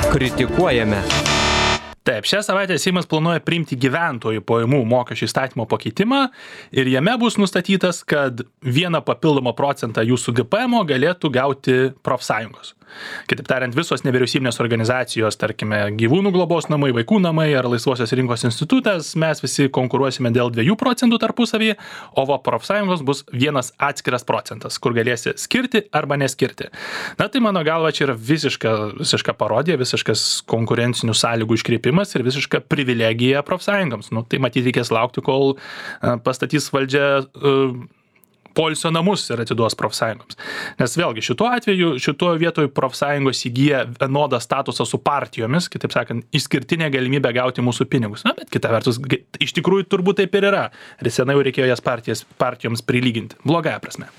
Kritikuojame. Taip, šią savaitę Seimas planuoja priimti gyventojų pajamų mokesčių įstatymo pakeitimą ir jame bus nustatytas, kad 1% jūsų GPM galėtų gauti profsąjungos. Kitaip tariant, visos nevyriausybinės organizacijos, tarkime, gyvūnų globos namai, vaikų namai ar laisvosios rinkos institutas, mes visi konkuruosime dėl 2% tarpusavį, o profsąjungos bus vienas atskiras procentas, kur galėsi skirti arba neskirti. Na tai mano galva čia yra visiška parodija, visiškas konkurencinių sąlygų iškreipimas ir visiška privilegija profsąjungoms. Tai matyti reikės laukti, kol pastatys valdžia poilsio namus ir atiduos profsąjungoms. Nes vėlgi šituo vietoj profsąjungos įgyja vienodą statusą su partijomis, kitaip sakant, išskirtinė galimybė gauti mūsų pinigus. Na, bet kita vertus, iš tikrųjų turbūt taip ir yra. Ir senai jau reikėjo jas partijoms prilyginti. Blogąja prasme.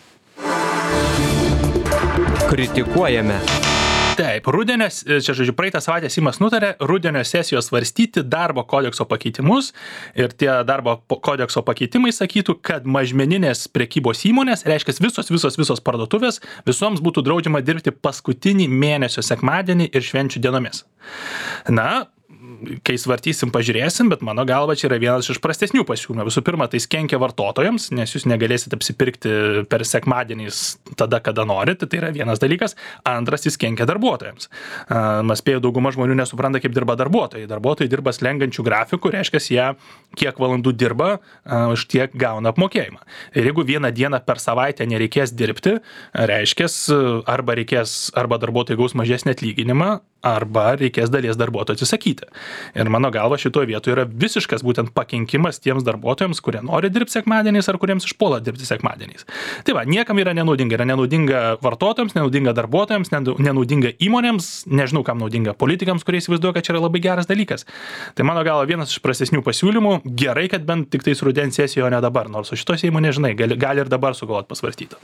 Kritikuojame. Taip, praeitą savaitę Seimas nutarė rudenio sesijos svarstyti darbo kodekso pakeitimus ir tie darbo kodekso pakeitimai sakytų, kad mažmeninės prekybos įmonės, reiškia visos parduotuvės, visoms būtų draudžiama dirbti paskutinį mėnesio sekmadienį ir švenčių dienomis. Na, kai svartysim, pažiūrėsim, bet mano galva čia yra vienas iš prastesnių pasiūlymų. Visų pirma, tai kenkia vartotojams, nes jūs negalėsite apsipirkti per sekmadieniais tada, kada norit, tai yra vienas dalykas. Antras, jis kenkia darbuotojams. Spėju, dauguma žmonių nesupranta, kaip dirba darbuotojai. Darbuotojai dirba slengančių grafikų, reiškia, jie kiek valandų dirba, už tiek gauna apmokėjimą. Ir jeigu vieną dieną per savaitę nereikės dirbti, reiškia, arba darbuotojai gaus mažesnį atlyginimą, arba reikės dalies darbuotojų atsisakyti. Ir mano galva šitoje vietoje yra visiškas būtent pakenkimas tiems darbuotojams, kurie nori dirbti sekmadieniais ar kuriems išpuola dirbti sekmadieniais. Tai va, niekam yra nenaudinga. Yra nenaudinga vartotojams, nenaudinga darbuotojams, nenaudinga įmonėms, nežinau kam naudinga politikams, kurie įsivaizduoja, kad čia yra labai geras dalykas. Tai mano galva vienas iš prastesnių pasiūlymų. Gerai, kad bent tik tais rudens sesijoje, o ne dabar, nors su šito Seimo nežinai, gali ir dabar sugalvot pasvarstyti.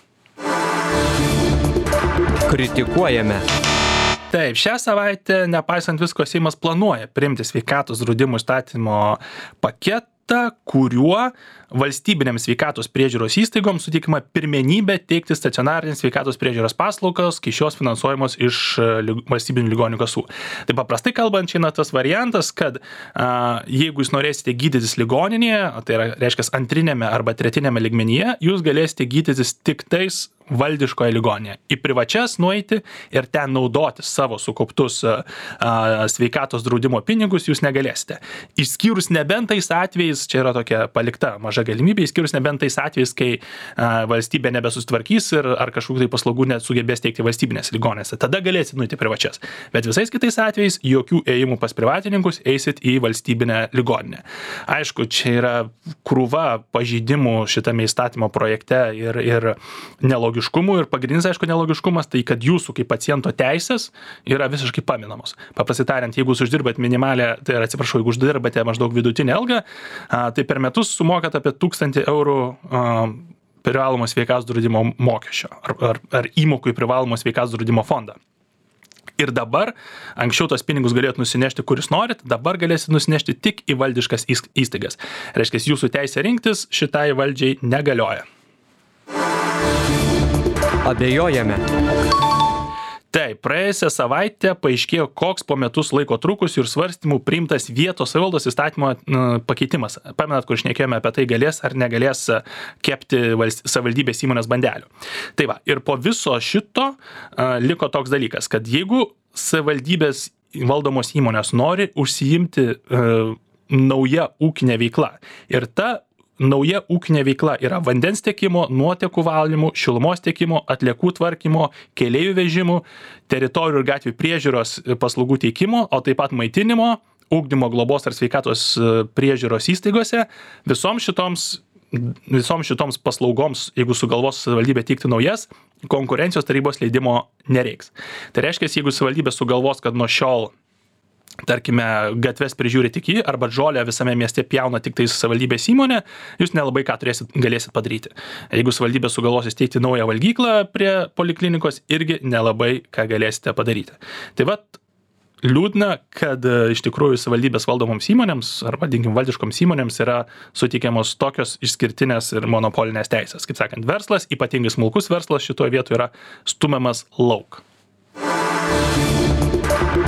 Kritikuojame. Taip, šią savaitę, nepaisant visko, Seimas planuoja priimti sveikatos draudimų įstatymo paketą, kuriuo valstybinėms sveikatos priežiūros įstaigoms suteikima pirmenybė teikti stacionarinės sveikatos priežiūros paslaugos, kai šios finansuojamos iš valstybinių ligonių kasų. Tai paprastai kalbant, čia tas variantas, kad jeigu jūs norėsite gydytis ligoninėje, tai yra, reiškia, antrinėme arba tretinėme lygmenyje, jūs galėsite gydytis tik tais valdiškoje ligoninėje. Į privačias nueiti ir ten naudoti savo sukauptus sveikatos draudimo pinigus jūs negalėsite. Išskyrus nebent tais atvejais, čia yra tokia palikta maža galimybė, išskyrus nebent tais atvejais, kai valstybė nebesustvarkys ar kažkokių tai paslaugų nesugebės teikti valstybinės ligoninėse. Tada galėsit nueiti privačias. Bet visais kitais atvejais jokių ėjimų pas privatininkus, eisit į valstybinę ligoninę. Aišku, čia yra krūva pažeidimų šitame įstatymo projekte ir nelogiškumų. Ir pagrindinis, aišku, nelogiškumas, tai kad jūsų kaip paciento teisės yra visiškai paminamos. Paprastai tariant, jeigu jūs uždirbat minimalę, tai atsiprašau, jeigu uždirbate maždaug vidutinę algą, tai per metus sumokat apie 1000 eurų privalomo sveikatos draudimo mokesčio ar įmokų į privalomo sveikatos draudimo fondą. Ir dabar, anksčiau tos pinigus galėt nusinešti, kuris norit, dabar galėsit nusinešti tik į valdiškas įstaigas. Reiškia, jūsų teisė rinktis šitai valdžiai negalioja. Abejojame. Taip, praėjusią savaitę paaiškėjo, koks po metus laiko trukusių ir svarstymų priimtas vietos savivaldos įstatymo pakeitimas. Pamenat, kur šnekėjome apie tai, galės ar negalės kepti savivaldybės įmonės bandelių. Tai va, ir po viso šito liko toks dalykas, kad jeigu savivaldybės valdomos įmonės nori užsiimti nauja ūkinė veikla ir ta nauja ūkinė veikla yra vandens tiekimo, nuotekų valymų, šilumos tiekimo, atliekų tvarkymo, keleivių vežimų, teritorijų ir gatvių priežiūros paslaugų teikimo, o taip pat maitinimo, ugdymo, globos ar sveikatos priežiūros įstaigose. Visoms šitoms paslaugoms, jeigu sugalvos savivaldybė teikti naujas, konkurencijos tarybos leidimo nereiks. Tai reiškia, jeigu savivaldybė sugalvos, kad nuo šiol tarkime, gatves prižiūri tik jį, arba žolę visame mieste pjauna tik tai savivaldybės įmonė, jūs nelabai ką galėsit padaryti. Jeigu savivaldybė sugalvos įsteigti naują valgyklą prie poliklinikos, irgi nelabai ką galėsite padaryti. Tai vat, liūdna, kad iš tikrųjų savivaldybės valdomoms įmonėms, ar vadinkim valdiškoms įmonėms, yra suteikiamos tokios išskirtinės ir monopolinės teisės. Kaip sakant, verslas, ypatingai smulkus verslas šitoje vietoje yra stumiamas lauk.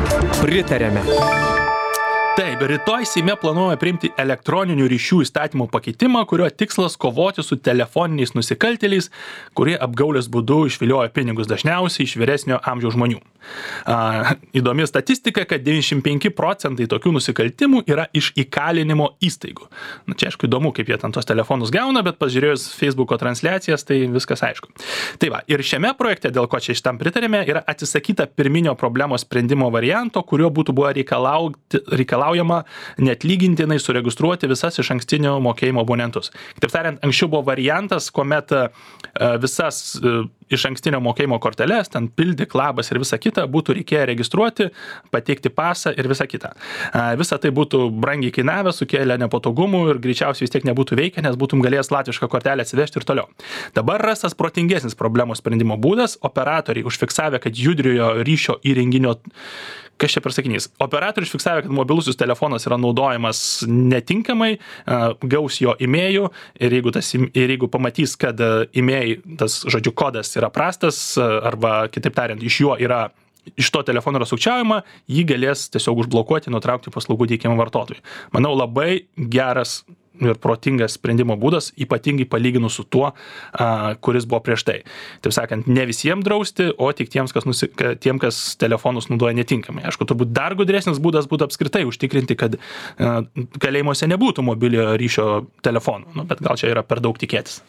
Pritarėme. Taip, rytoj Seime planuojame priimti elektroninių ryšių įstatymo pakeitimą, kurio tikslas kovoti su telefoniniais nusikaltėliais, kurie apgaulės būdu išvilioja pinigus dažniausiai iš vyresnio amžiaus žmonių. Įdomi statistika, kad 95% tokių nusikaltimų yra iš įkalinimo įstaigų. Čia aišku įdomu, kaip jie ten tos telefonus gauna, bet pažiūrėjus Facebooko transliacijas, tai viskas aišku. Tai va, ir šiame projekte, dėl ko čia šitam pritarėme, yra atsisakyta pirminio problemos sprendimo varianto, kurio būtų buvo reikalaujama neatlygintinai suregistruoti visas išankstinio mokėjimo abonentus. Kitaip tariant, anksčiau buvo variantas, kuomet visas išankstinio mokėjimo korteles, ten pildyk, labas ir visa kita, būtų reikėję registruoti, pateikti pasą ir visa kita. Visa tai būtų brangiai kainavę, sukėlė nepatogumų ir greičiausiai vis tiek nebūtų veikę, nes būtum galėjęs latvišką kortelę atsivežti ir toliau. Dabar rastas protingesnis problemos sprendimo būdas, operatoriai užfiksavę, kad judriojo ryšio įrenginio Kas čia per sakinys? Operatorius fiksavę, kad mobilusis telefonas yra naudojamas netinkamai, gaus jo imėjų ir jeigu pamatys, kad imėjai, tas žodžiu kodas yra prastas arba kitaip tariant, iš to telefono yra sukčiaujama, jį galės tiesiog užblokuoti, nutraukti paslaugų teikimą vartotojui. Manau, labai geras ir protingas sprendimo būdas, ypatingai palyginus su tuo, kuris buvo prieš tai. Taip sakant, ne visiems drausti, o tik tiems, kas telefonus naudoja netinkamai. Aišku, turbūt dar gudresnis būdas būtų apskritai užtikrinti, kad kalėjimuose nebūtų mobiliojo ryšio telefonų, bet gal čia yra per daug tikėtis.